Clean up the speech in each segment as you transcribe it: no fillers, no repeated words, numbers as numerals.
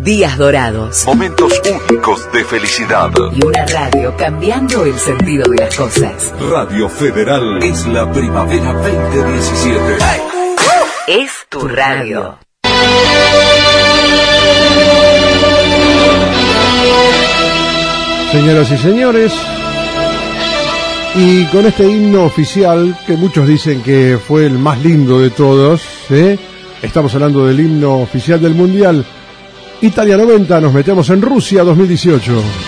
Días dorados. Momentos únicos de felicidad. Y una radio cambiando el sentido de las cosas. Radio Federal es la primavera 2017. Es tu radio. Señoras y señores, y con este himno oficial, que muchos dicen que fue el más lindo de todos, estamos hablando del himno oficial del Mundial Italia 90, nos metemos en Rusia 2018.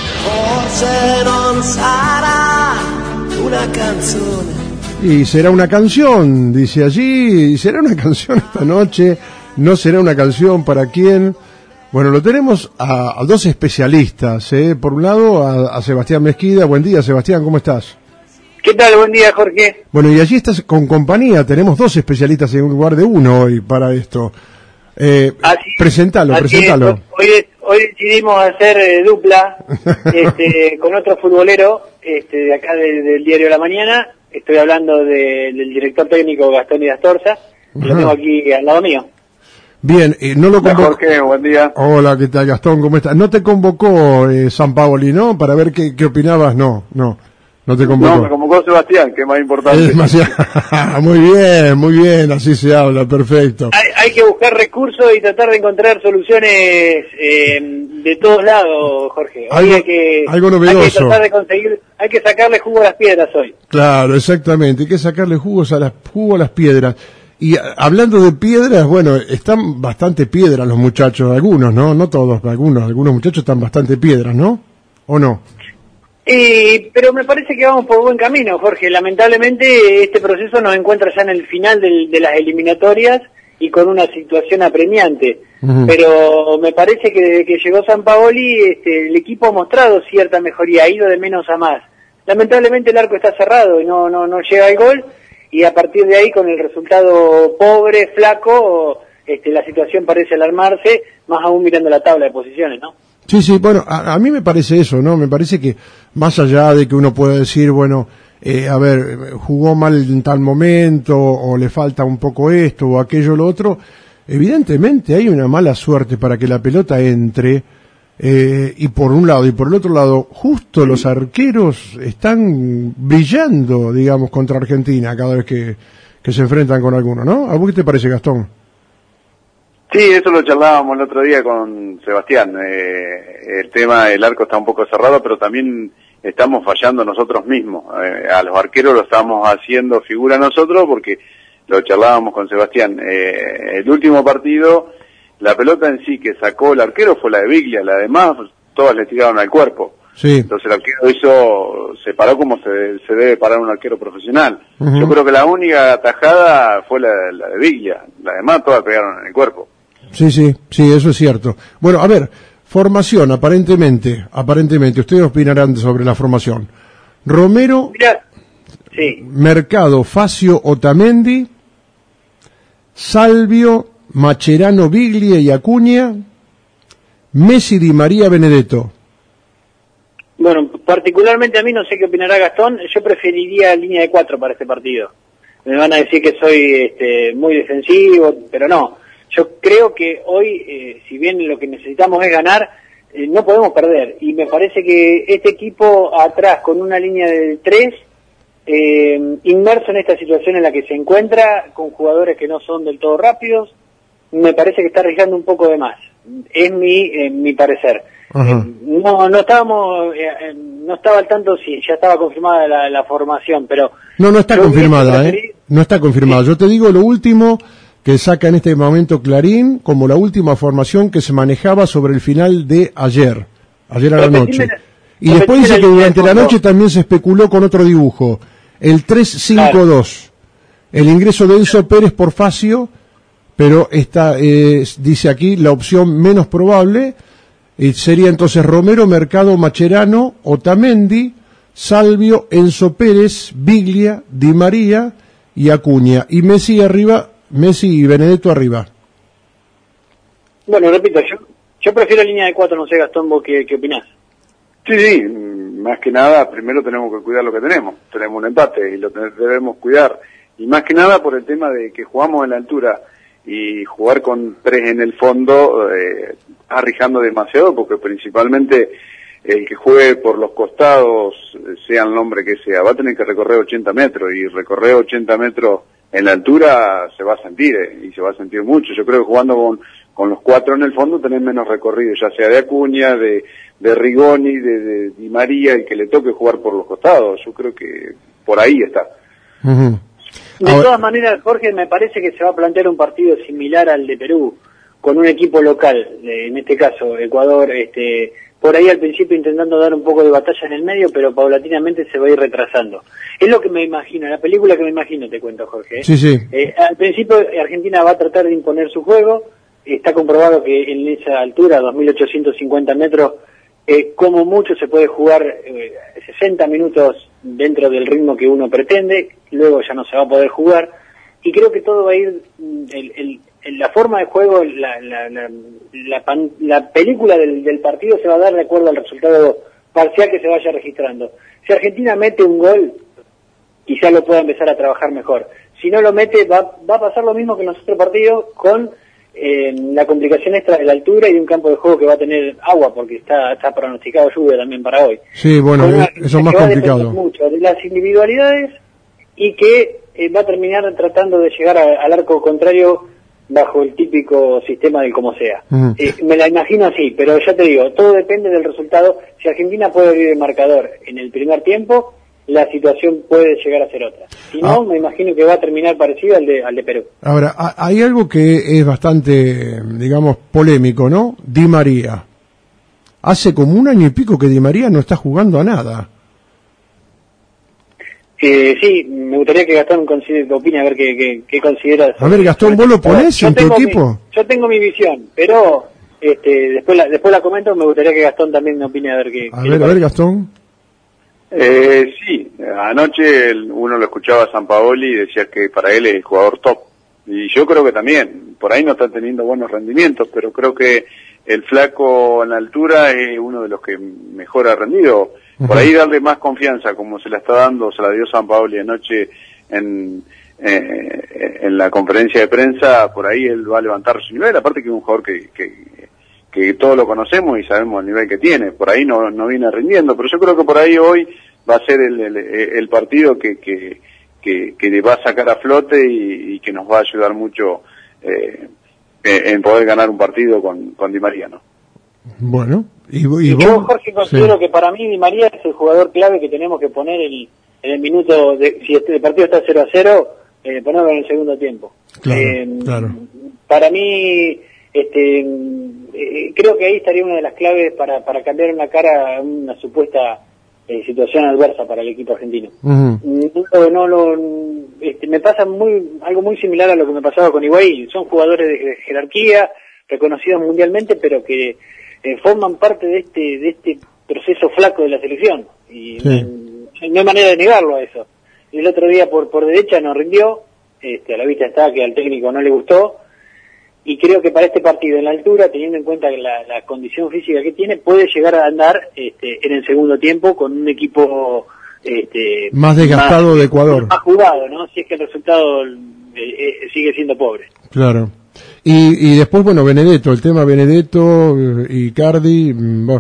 Y será una canción, dice allí, y será una canción esta noche, no será una canción para quién. Bueno, lo tenemos a dos especialistas, Por un lado, a Sebastián Mesquida. Buen día, Sebastián, ¿cómo estás? ¿Qué tal? Buen día, Jorge. Bueno, y allí estás con compañía, tenemos dos especialistas en lugar de uno hoy para esto. Presentalo. Hoy decidimos hacer dupla con otro futbolero de acá del diario La Mañana. Estoy hablando del director técnico Gastón Idastorza, que lo tengo aquí al lado mío. Bien, no lo convocó. Jorge, buen día. Hola, ¿qué tal, Gastón? ¿Cómo estás? No te convocó Sampaoli, ¿no? Para ver qué opinabas, no te convocó. No, me convocó Sebastián, que es más importante. Muy bien, así se habla, perfecto. Hay que buscar recursos y tratar de encontrar soluciones de todos lados, Jorge. Algo novedoso. Hay que tratar de conseguir, hay que sacarle jugo a las piedras hoy. Claro, exactamente, hay que sacarle jugo a las piedras. Y hablando de piedras, bueno, están bastante piedras los muchachos, algunos, ¿no? No todos, algunos muchachos están bastante piedras, ¿no? ¿O no? Pero me parece que vamos por buen camino, Jorge. Lamentablemente este proceso nos encuentra ya en el final de las eliminatorias y con una situación apremiante. Uh-huh. Pero me parece que desde que llegó Sampaoli, el equipo ha mostrado cierta mejoría, ha ido de menos a más. Lamentablemente el arco está cerrado y no llega al gol, y a partir de ahí, con el resultado pobre, flaco, la situación parece alarmarse, más aún mirando la tabla de posiciones, ¿no? Sí, bueno, a mí me parece eso, ¿no? Me parece que más allá de que uno pueda decir, bueno, jugó mal en tal momento, o le falta un poco esto o aquello o lo otro, evidentemente hay una mala suerte para que la pelota entre, y por un lado y por el otro lado, justo los arqueros están brillando, digamos, contra Argentina cada vez que se enfrentan con alguno, ¿no? ¿A vos qué te parece, Gastón? Sí, eso lo charlábamos el otro día con Sebastián. El tema del arco está un poco cerrado, pero también estamos fallando nosotros mismos. A los arqueros lo estamos haciendo figura nosotros, porque lo charlábamos con Sebastián. El último partido, la pelota en sí que sacó el arquero fue la de Biglia, la demás todas le tiraron al cuerpo. Sí. Entonces el arquero se paró como se debe parar un arquero profesional. Uh-huh. Yo creo que la única atajada fue la de Biglia, la demás todas pegaron en el cuerpo. Sí, eso es cierto. Bueno, a ver, formación, aparentemente, ustedes opinarán sobre la formación. Romero, sí. Mercado, Facio, Otamendi, Salvio, Mascherano, Biglia y Acuña, Messi, Di María, Benedetto. Bueno, particularmente a mí, no sé qué opinará Gastón, yo preferiría línea de 4 para este partido. Me van a decir que soy muy defensivo, pero no. Yo creo que hoy, si bien lo que necesitamos es ganar, no podemos perder. Y me parece que este equipo atrás, con una línea de 3, inmerso en esta situación en la que se encuentra, con jugadores que no son del todo rápidos, me parece que está arriesgando un poco de más. Es mi parecer. No estaba al tanto si ya estaba confirmada la formación, pero... No está confirmada, No está confirmada. Sí. Yo te digo lo último que saca en este momento Clarín, como la última formación que se manejaba sobre el final de ayer a la noche. Y después dice que durante la noche también se especuló con otro dibujo, el 3-5-2. Claro. El ingreso de Enzo Pérez por Facio, pero esta dice aquí la opción menos probable, sería entonces Romero, Mercado, Mascherano, Otamendi, Salvio, Enzo Pérez, Biglia, Di María y Acuña. Y Messi y Benedetto arriba. Bueno, repito, yo prefiero línea de 4, no sé, Gastón, vos qué opinás. Sí, más que nada, primero tenemos que cuidar lo que tenemos. Tenemos un empate y lo debemos cuidar. Y más que nada por el tema de que jugamos en la altura. y jugar con 3 en el fondo arriesgando demasiado, porque principalmente el que juegue por los costados, sea el nombre que sea, va a tener que recorrer 80 metros, y recorrer 80 metros en la altura se va a sentir, y se va a sentir mucho. Yo creo que jugando con los 4 en el fondo tenés menos recorrido, ya sea de Acuña, de Rigoni, de Di María, el que le toque jugar por los costados. Yo creo que por ahí está. Uh-huh. De todas maneras, Jorge, me parece que se va a plantear un partido similar al de Perú, con un equipo local, en este caso Ecuador, por ahí al principio intentando dar un poco de batalla en el medio, pero paulatinamente se va a ir retrasando. Es lo que me imagino, la película que me imagino, te cuento, Jorge. Sí, sí. Al principio Argentina va a tratar de imponer su juego. Está comprobado que en esa altura, 2.850 metros, como mucho se puede jugar 60 minutos dentro del ritmo que uno pretende, luego ya no se va a poder jugar, y creo que todo va a ir, la forma de juego, la película del partido se va a dar de acuerdo al resultado parcial que se vaya registrando. Si Argentina mete un gol, quizá lo pueda empezar a trabajar mejor. Si no lo mete, va a pasar lo mismo que en los otros partidos, con la complicación extra de la altura y de un campo de juego que va a tener agua, porque está pronosticado lluvia también para hoy. Sí, bueno, eso es más complicado. Mucho de las individualidades, y que va a terminar tratando de llegar al arco contrario bajo el típico sistema del como sea. Uh-huh. Me la imagino así, pero ya te digo, todo depende del resultado. Si Argentina puede abrir el marcador en el primer tiempo, la situación puede llegar a ser otra. Si no, me imagino que va a terminar parecido al de Perú. Ahora, hay algo que es bastante, digamos, polémico, ¿no? Di María. Hace como 1 año y pico que Di María no está jugando a nada. Sí, me gustaría que Gastón opine, a ver qué considera. A ver, Gastón, ¿vos lo ponés en tu equipo? Yo tengo mi visión, pero después la comento. Me gustaría que Gastón también me opine, a ver qué. A ver, Gastón. Sí, anoche uno lo escuchaba a Sampaoli y decía que para él es el jugador top, y yo creo que también, por ahí no está teniendo buenos rendimientos, pero creo que el flaco en la altura es uno de los que mejor ha rendido. Por ahí darle más confianza, como se la está dando, se la dio Sampaoli anoche en la conferencia de prensa. Por ahí él va a levantar su nivel, aparte que es un jugador que todos lo conocemos y sabemos el nivel que tiene. Por ahí no viene rindiendo, pero yo creo que por ahí hoy va a ser el partido que le va a sacar a flote y que nos va a ayudar mucho en poder ganar un partido con Di María, ¿no? Bueno, y yo, Jorge, considero que para mí Di María es el jugador clave que tenemos que poner en el minuto, si el partido está 0-0, ponerlo en el segundo tiempo. Claro. Para mí, creo que ahí estaría una de las claves para cambiar una cara a una supuesta situación adversa para el equipo argentino. Uh-huh. Me pasa algo muy similar a lo que me pasaba con Higuaín. Son jugadores de jerarquía, reconocidos mundialmente, pero que forman parte de este proceso flaco de la selección, y no hay manera de negarlo a eso. El otro día por derecha no rindió, a la vista está que al técnico no le gustó, y creo que para este partido en la altura, teniendo en cuenta que la condición física que tiene, puede llegar a andar en el segundo tiempo con un equipo más desgastado de Ecuador, más jugado, ¿no? Si es que el resultado sigue siendo pobre. Claro. Y después, bueno, Benedetto, el tema Benedetto, Icardi, bueno.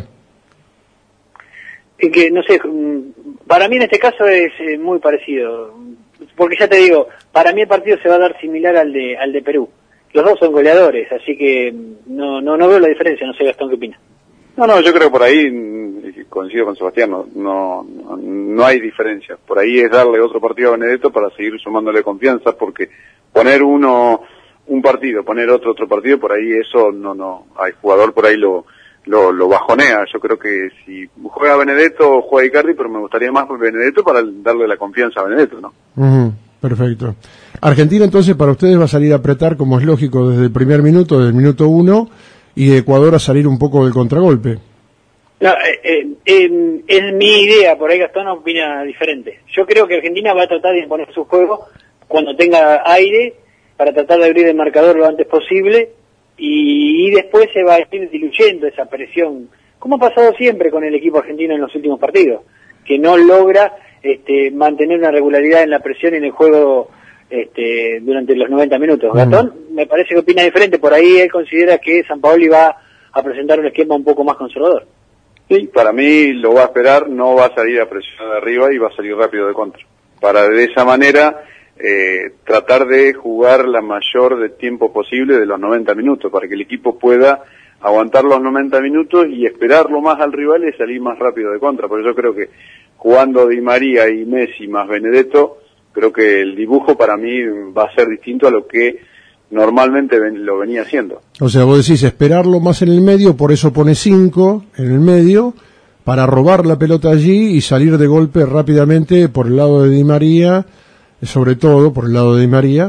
Que no sé, para mí en este caso es muy parecido, porque ya te digo, para mí el partido se va a dar similar al de Perú. Los dos son goleadores, así que no veo la diferencia. No sé, Gastón, ¿qué opina? No, yo creo que por ahí coincido con Sebastián, no hay diferencia. Por ahí es darle otro partido a Benedetto para seguir sumándole confianza, porque poner un partido, poner otro partido, por ahí eso no, al jugador por ahí lo bajonea. Yo creo que si juega Benedetto, juega Icardi, pero me gustaría más Benedetto para darle la confianza a Benedetto, ¿no? Uh-huh. Perfecto. Argentina entonces para ustedes va a salir a apretar, como es lógico, desde el primer minuto, desde el minuto 1, y Ecuador a salir un poco del contragolpe. No, es mi idea, por ahí Gastón opina diferente. Yo creo que Argentina va a tratar de imponer su juego cuando tenga aire, para tratar de abrir el marcador lo antes posible, y después se va a ir diluyendo esa presión, como ha pasado siempre con el equipo argentino en los últimos partidos, que no logra mantener una regularidad en la presión y en el juego durante los 90 minutos. Gastón me parece que opina diferente, por ahí él considera que Sampaoli va a presentar un esquema un poco más conservador. Sí, para mí lo va a esperar, no va a salir a presionar de arriba y va a salir rápido de contra. Para de esa manera tratar de jugar la mayor de tiempo posible de los 90 minutos, para que el equipo pueda aguantar los 90 minutos y esperarlo más al rival y salir más rápido de contra. Por eso creo que jugando Di María y Messi más Benedetto, creo que el dibujo para mí va a ser distinto a lo que normalmente lo venía haciendo. O sea, vos decís esperarlo más en el medio, por eso pone 5 en el medio, para robar la pelota allí y salir de golpe rápidamente por el lado de Di María, sobre todo por el lado de Di María,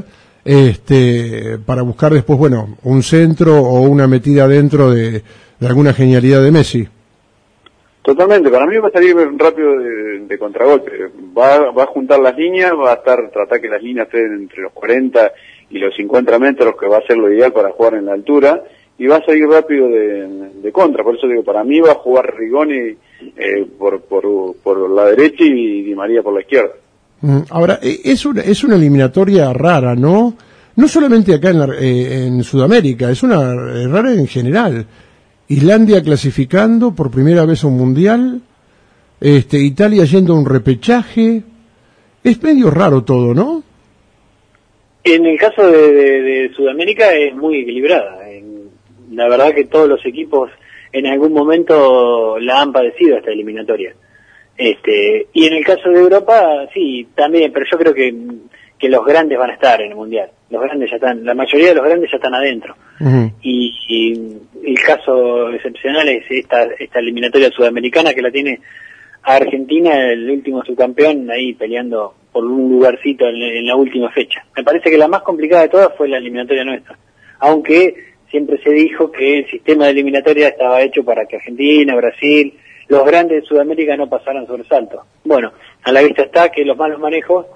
para buscar después, bueno, un centro o una metida dentro de alguna genialidad de Messi. Totalmente, para mí va a salir rápido de contragolpe, va a juntar las líneas, va a tratar que las líneas estén entre los 40 y los 50 metros, que va a ser lo ideal para jugar en la altura, y va a salir rápido de contra. Por eso digo, para mí va a jugar Rigoni por la derecha y Di María por la izquierda. Ahora, es una eliminatoria rara, ¿no? No solamente acá en Sudamérica, es rara en general. Islandia clasificando por primera vez a un mundial, Italia yendo a un repechaje, es medio raro todo, ¿no? En el caso de Sudamérica es muy equilibrada. La verdad que todos los equipos en algún momento la han padecido esta eliminatoria. Y en el caso de Europa, sí, también, pero yo creo que los grandes van a estar en el mundial. Los grandes ya están, la mayoría de los grandes ya están adentro. Y el caso excepcional es esta eliminatoria sudamericana, que la tiene a Argentina, el último subcampeón, ahí peleando por un lugarcito en la última fecha. Me parece que la más complicada de todas fue la eliminatoria nuestra, aunque siempre se dijo que el sistema de eliminatoria estaba hecho para que Argentina, Brasil, los grandes de Sudamérica no pasaran sobresalto. Bueno, a la vista está que los malos manejos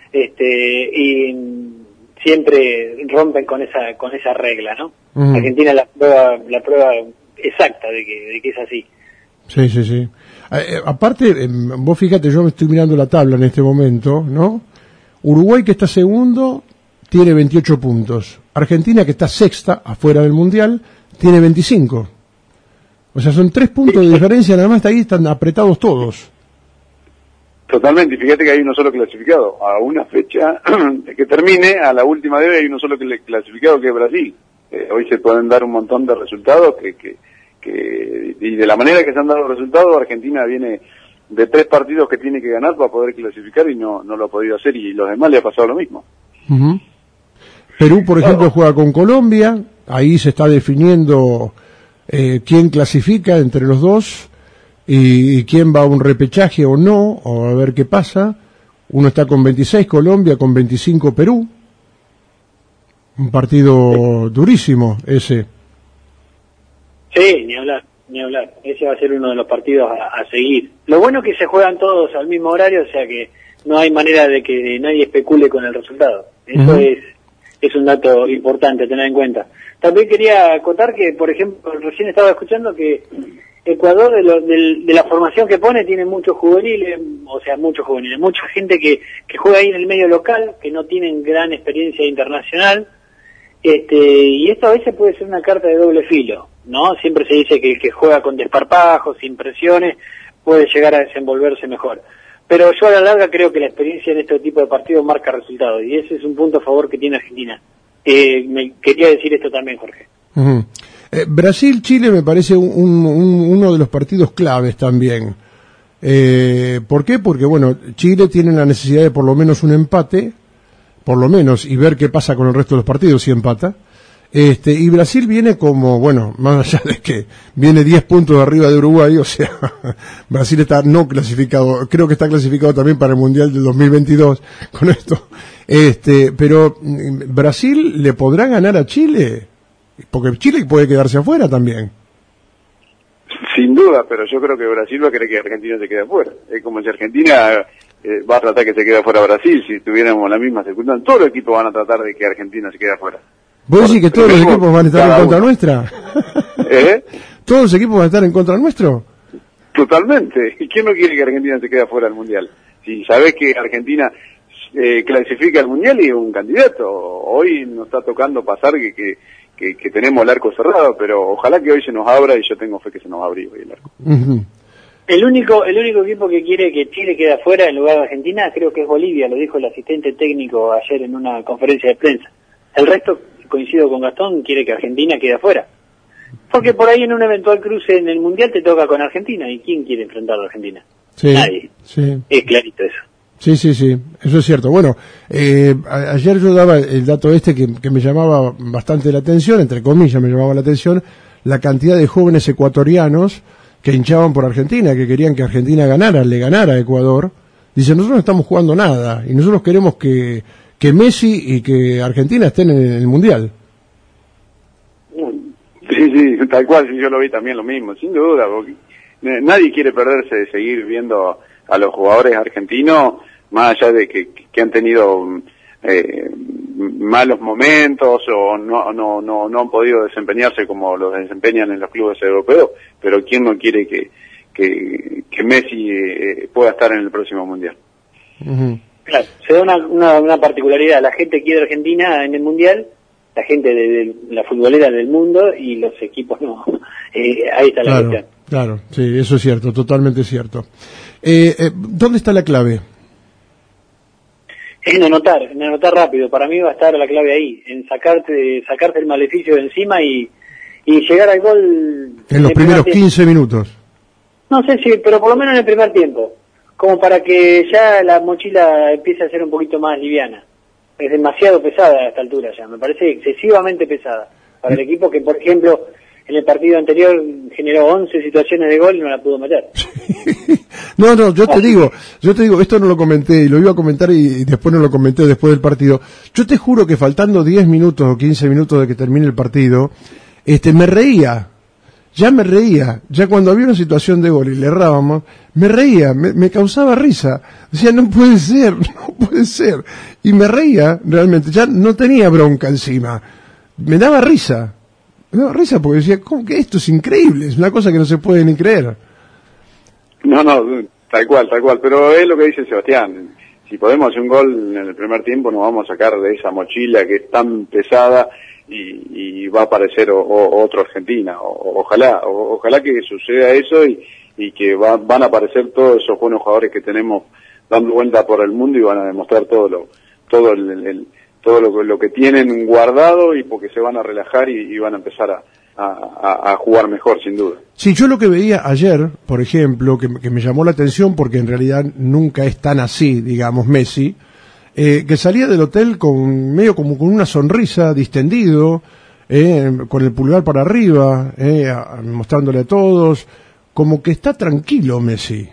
y siempre rompen con esa regla, ¿no? Argentina la prueba exacta de que es así. Sí. Aparte, vos fíjate, yo me estoy mirando la tabla en este momento, ¿no? Uruguay, que está segundo, tiene 28 puntos. Argentina, que está sexta, afuera del Mundial, tiene 25. O sea, son 3 puntos de diferencia, nada más, ahí están apretados todos. Totalmente, y fíjate que hay uno solo clasificado. A una fecha que termine, a la última de hoy hay uno solo clasificado, que es Brasil. Hoy se pueden dar un montón de resultados y de la manera que se han dado los resultados, Argentina viene de 3 partidos que tiene que ganar para poder clasificar y no lo ha podido hacer, y los demás le ha pasado lo mismo. Perú, por ejemplo, juega con Colombia, ahí se está definiendo quién clasifica entre los dos y quién va a un repechaje o no, o a ver qué pasa. Uno está con 26 Colombia, con 25 Perú. Un partido durísimo ese. Sí, ni hablar. Ese va a ser uno de los partidos a seguir. Lo bueno es que se juegan todos al mismo horario, o sea que no hay manera de que nadie especule con el resultado. Eso es un dato importante a tener en cuenta. También quería acotar que, por ejemplo, recién estaba escuchando que Ecuador, de la formación que pone, tiene muchos juveniles, mucha gente que juega ahí en el medio local, que no tienen gran experiencia internacional, y esto a veces puede ser una carta de doble filo, ¿no? Siempre se dice que el que juega con desparpajos, sin presiones, puede llegar a desenvolverse mejor. Pero yo a la larga creo que la experiencia en este tipo de partidos marca resultados, y ese es un punto a favor que tiene Argentina. Me quería decir esto también, Jorge. Brasil-Chile me parece uno de los partidos claves también. ¿Por qué? Porque, bueno, Chile tiene la necesidad de por lo menos un empate, y ver qué pasa con el resto de los partidos si empata. Y Brasil viene como, bueno, más allá de que viene 10 puntos arriba de Uruguay, o sea, Brasil está no clasificado, creo que está clasificado también para el Mundial del 2022 con esto. Pero Brasil le podrá ganar a Chile, porque Chile puede quedarse afuera también. Sin duda, pero yo creo que Brasil va a querer que Argentina se quede afuera. Es como si Argentina va a tratar que se quede afuera Brasil, si tuviéramos la misma circunstancia. Todos los equipos van a tratar de que Argentina se quede afuera. ¿Vos decís que todos los equipos van a estar en contra nuestra? ¿Todos los equipos van a estar en contra nuestro? Totalmente. ¿Y quién no quiere que Argentina se quede afuera del Mundial? Si sabés que Argentina clasifica al Mundial y es un candidato. Hoy nos está tocando pasar que tenemos el arco cerrado, pero ojalá que hoy se nos abra, y yo tengo fe que se nos abra hoy el arco. El único equipo que quiere que Chile quede afuera en lugar de Argentina creo que es Bolivia, lo dijo el asistente técnico ayer en una conferencia de prensa. El resto, coincido con Gastón, quiere que Argentina quede afuera. Porque por ahí en un eventual cruce en el Mundial te toca con Argentina, ¿y quién quiere enfrentar a Argentina? Sí, Nadie. Sí. Es clarito eso. Sí, eso es cierto. Bueno, ayer yo daba el dato que me llamaba bastante la atención, entre comillas me llamaba la atención, la cantidad de jóvenes ecuatorianos que hinchaban por Argentina, que querían que Argentina le ganara a Ecuador. Dicen, nosotros no estamos jugando nada, y nosotros queremos que Messi y que Argentina estén en el Mundial. Sí, tal cual, sí, yo lo vi también lo mismo, sin duda, porque nadie quiere perderse de seguir viendo a los jugadores argentinos, más allá de que han tenido malos momentos o no han podido desempeñarse como los desempeñan en los clubes europeos, pero quién no quiere que Messi pueda estar en el próximo Mundial. Claro, se da una particularidad, la gente quiere Argentina en el Mundial, la gente de la futbolera del mundo, y los equipos no. Ahí está la cuestión. Claro, sí, eso es cierto, totalmente cierto. ¿Dónde está la clave? En anotar rápido. Para mí va a estar la clave ahí, en sacarte el maleficio de encima y llegar al gol en los primeros 15 minutos. No sé si, pero por lo menos en el primer tiempo, como para que ya la mochila empiece a ser un poquito más liviana. Es demasiado pesada a esta altura ya, me parece excesivamente pesada para el equipo que, por ejemplo, en el partido anterior generó 11 situaciones de gol y no la pudo meter. No, yo te digo, esto no lo comenté, y lo iba a comentar y después no lo comenté después del partido. Yo te juro que faltando 10 minutos o 15 minutos de que termine el partido, me reía. Ya cuando había una situación de gol y le errábamos, me reía, me causaba risa. Decía, no puede ser. Y me reía, realmente, ya no tenía bronca encima. Me daba risa porque decía, ¿cómo que esto es increíble? Es una cosa que no se puede ni creer. No, tal cual, pero es lo que dice Sebastián. Si podemos hacer un gol en el primer tiempo, nos vamos a sacar de esa mochila que es tan pesada y va a aparecer otro Argentina. Ojalá que suceda eso y que van a aparecer todos esos buenos jugadores que tenemos dando vuelta por el mundo y van a demostrar todo lo que tienen guardado, y porque se van a relajar y van a empezar a jugar mejor, sin duda. Sí, yo lo que veía ayer, por ejemplo, que me llamó la atención, porque en realidad nunca es tan así, digamos, Messi, que salía del hotel medio como con una sonrisa, distendido, con el pulgar para arriba, mostrándole a todos, como que está tranquilo Messi.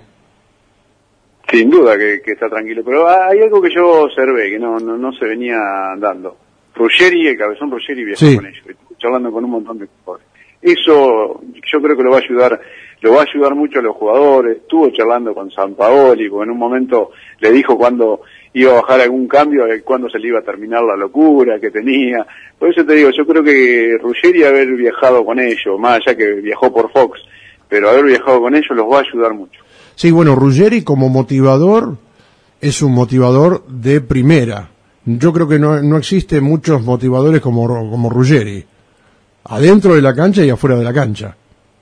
Sin duda que está tranquilo, pero hay algo que yo observé que no se venía dando. El cabezón Ruggeri viajó con ellos, charlando con un montón de jugadores. Eso yo creo que lo va a ayudar mucho a los jugadores. Estuvo charlando con Sampaoli, porque en un momento le dijo cuándo iba a bajar algún cambio, cuándo se le iba a terminar la locura que tenía. Por eso te digo, yo creo que Ruggeri, haber viajado con ellos, más allá que viajó por Fox, pero haber viajado con ellos los va a ayudar mucho. Sí, bueno, Ruggeri como motivador es un motivador de primera. Yo creo que no existe muchos motivadores como Ruggeri, adentro de la cancha y afuera de la cancha.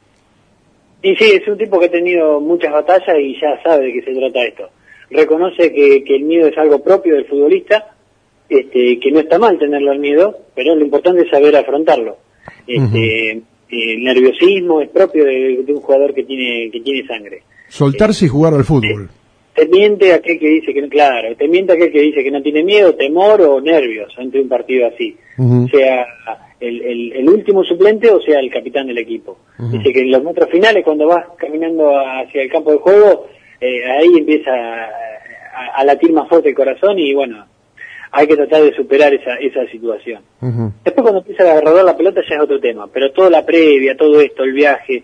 Y sí, es un tipo que ha tenido muchas batallas y ya sabe de qué se trata esto. Reconoce que el miedo es algo propio del futbolista, que no está mal tenerlo el miedo, pero lo importante es saber afrontarlo. El nerviosismo es propio de un jugador que tiene sangre. Soltarse y jugar al fútbol. Te miente aquel que dice que no tiene miedo, temor o nervios ante un partido así, sea el último suplente o sea el capitán del equipo. Dice que en los metros finales, cuando vas caminando hacia el campo de juego, ahí empieza a latir más fuerte el corazón, y bueno, hay que tratar de superar esa situación. Después, cuando empieza a rodar la pelota, ya es otro tema, pero toda la previa, todo esto, el viaje,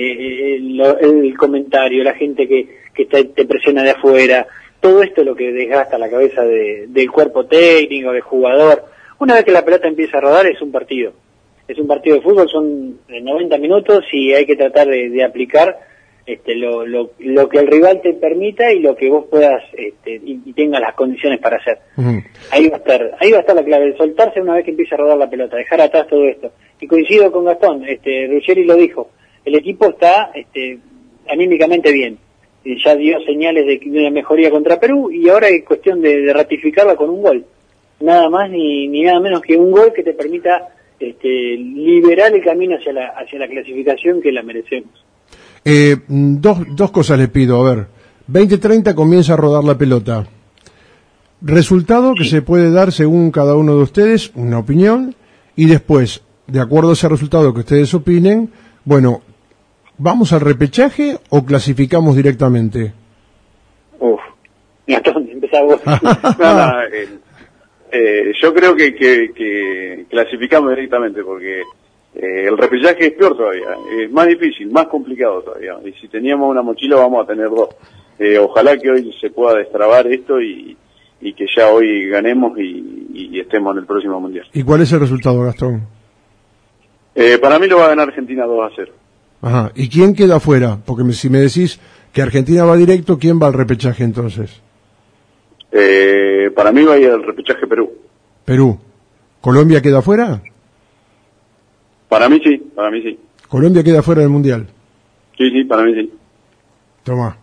el comentario, la gente que te presiona de afuera, todo esto es lo que desgasta la cabeza del cuerpo técnico, del jugador. Una vez que la pelota empieza a rodar, es un partido de fútbol, son 90 minutos y hay que tratar de aplicar lo que el rival te permita y lo que vos puedas y tengas las condiciones para hacer. Ahí va a estar la clave, de soltarse una vez que empiece a rodar la pelota, dejar atrás todo esto. Y coincido con Gastón, Ruggeri lo dijo, el equipo está anímicamente bien, ya dio señales de una mejoría contra Perú y ahora es cuestión de ratificarla con un gol, nada más ni nada menos que un gol que te permita liberar el camino hacia la clasificación que la merecemos. Dos cosas les pido, a ver, 20:30 comienza a rodar la pelota, resultado que se puede dar según cada uno de ustedes, una opinión, y después, de acuerdo a ese resultado que ustedes opinen, bueno, ¿vamos al repechaje o clasificamos directamente? Gastón, empezá vos. Yo creo que clasificamos directamente porque el repechaje es peor todavía, es más difícil, más complicado todavía, y si teníamos una mochila vamos a tener dos. Ojalá que hoy se pueda destrabar esto y que ya hoy ganemos y estemos en el próximo Mundial. ¿Y cuál es el resultado, Gastón? Para mí lo va a ganar Argentina 2-0. Ajá, ¿y quién queda afuera? Porque si me decís que Argentina va directo, ¿quién va al repechaje entonces? Para mí va a ir al repechaje Perú. Perú. ¿Colombia queda afuera? Para mí sí. ¿Colombia queda fuera del Mundial? Sí, para mí sí. Toma.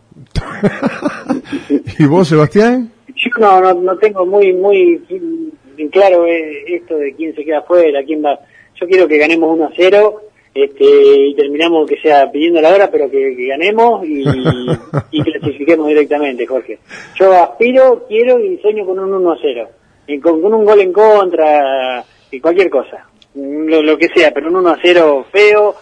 ¿Y vos, Sebastián? Yo no tengo muy claro esto de quién se queda afuera, quién va. Yo quiero que ganemos 1-0 y terminamos que sea pidiendo la hora, pero que ganemos y clasifiquemos directamente, Jorge. Yo aspiro, quiero y sueño con un 1-0, y con un gol en contra y cualquier cosa. Lo que sea, pero un 1-0 feo,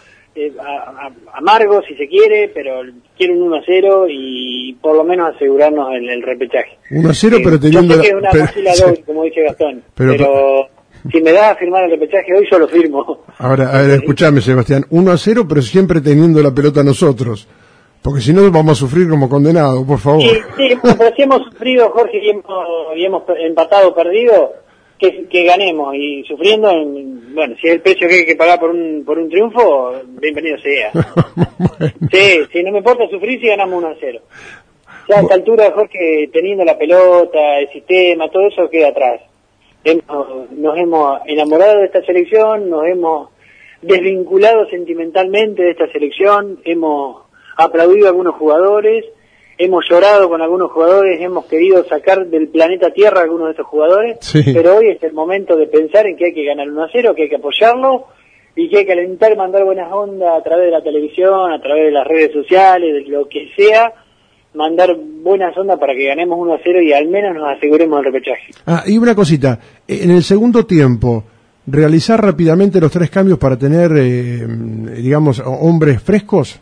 amargo si se quiere, pero quiero un 1-0 y por lo menos asegurarnos el repechaje. 1-0 pero teniendo... Yo sé que es una mochila doble, como dice Gastón, pero si me da a firmar el repechaje hoy, yo lo firmo. Ahora, a ver, escuchame, Sebastián, 1-0 pero siempre teniendo la pelota nosotros, porque si no vamos a sufrir como condenados, por favor. Sí, pero si hemos sufrido, Jorge, y hemos empatado, perdido, que ganemos, y sufriendo, bueno, si es el precio que hay que pagar por un triunfo, bienvenido sea. Bueno. Sí, no me importa sufrir si ganamos 1-0. Ya a esta altura, Jorge, teniendo la pelota, el sistema, todo eso queda atrás. Nos hemos enamorado de esta selección, nos hemos desvinculado sentimentalmente de esta selección, hemos aplaudido a algunos jugadores, hemos llorado con algunos jugadores, hemos querido sacar del planeta Tierra a algunos de esos jugadores, sí. Pero hoy es el momento de pensar en que hay que ganar 1-0, que hay que apoyarlo y que hay que alentar, mandar buenas ondas a través de la televisión, a través de las redes sociales, de lo que sea, mandar buenas ondas para que ganemos 1-0 y al menos nos aseguremos el repechaje. Y una cosita, en el segundo tiempo, realizar rápidamente los 3 cambios para tener, digamos, hombres frescos.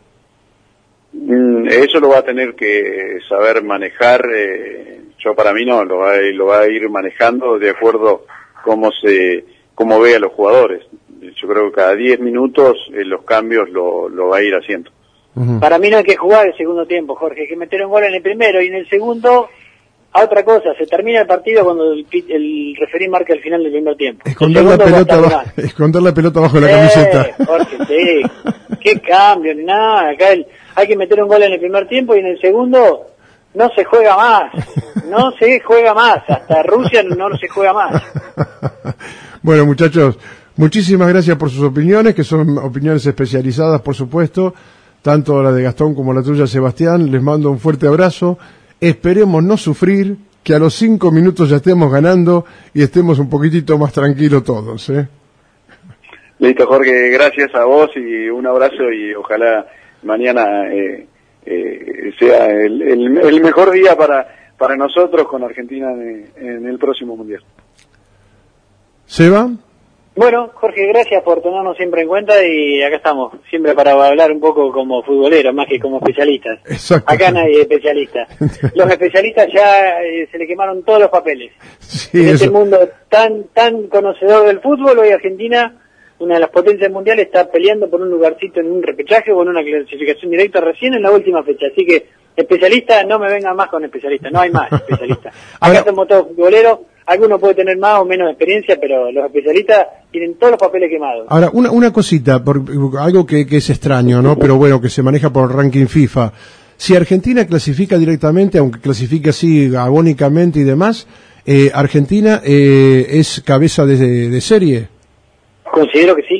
Eso lo va a tener que saber manejar, yo para mí no, lo va a ir manejando de acuerdo cómo ve a los jugadores. Yo creo que cada 10 minutos los cambios lo va a ir haciendo. Para mí no hay que jugar el segundo tiempo, Jorge, hay que meter un gol en el primero y en el segundo a otra cosa, se termina el partido cuando el referí marca el final del primer tiempo. Esconder la pelota bajo la camiseta. Jorge, sí, qué cambio, ni nada, acá hay que meter un gol en el primer tiempo y en el segundo no se juega más, hasta Rusia no se juega más. Bueno, muchachos, muchísimas gracias por sus opiniones, que son opiniones especializadas, por supuesto, tanto la de Gastón como la tuya, Sebastián. Les mando un fuerte abrazo. Esperemos no sufrir, que a los 5 minutos ya estemos ganando y estemos un poquitito más tranquilos todos, ¿eh? Listo, Jorge, gracias a vos y un abrazo y ojalá mañana sea el mejor día para nosotros con Argentina en el próximo Mundial. ¿Seba? Bueno, Jorge, gracias por tenernos siempre en cuenta y acá estamos, siempre para hablar un poco como futboleros, más que como especialistas. Exacto. Acá nadie es especialista. Los especialistas ya se le quemaron todos los papeles. Sí, en este mundo tan conocedor del fútbol, hoy Argentina, una de las potencias mundiales, está peleando por un lugarcito en un repechaje o en una clasificación directa recién en la última fecha. Así que, especialistas, no me vengan más con especialistas, no hay más especialistas. Acá somos todos futboleros. alguno puede tener más o menos experiencia, pero los especialistas tienen todos los papeles quemados. Ahora, una cosita, algo que es extraño, ¿no? Pero bueno, que se maneja por ranking FIFA. Si Argentina clasifica directamente, aunque clasifique así agónicamente y demás, ¿Argentina es cabeza de serie? Considero que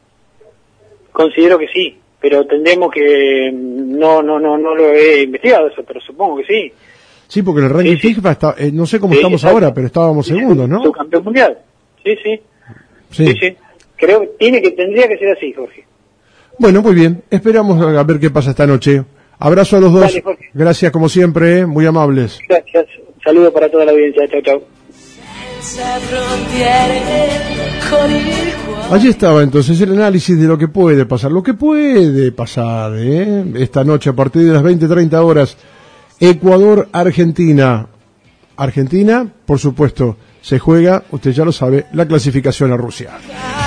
sí, pero tendremos que... No lo he investigado eso, pero supongo que sí. Sí, porque en el ranking FIFA está, no sé cómo estamos ahora, pero estábamos segundos, ¿no? Subcampeón mundial. Sí. Creo que tendría que ser así, Jorge. Bueno, muy bien. Esperamos a ver qué pasa esta noche. Abrazo a los dos. Dale, Jorge. Gracias como siempre, muy amables. Gracias. Saludos para toda la audiencia. Chau. Allí estaba entonces el análisis de lo que puede pasar. Esta noche a partir de las 20:30 horas. Ecuador-Argentina. Argentina, por supuesto, se juega, usted ya lo sabe, la clasificación a Rusia.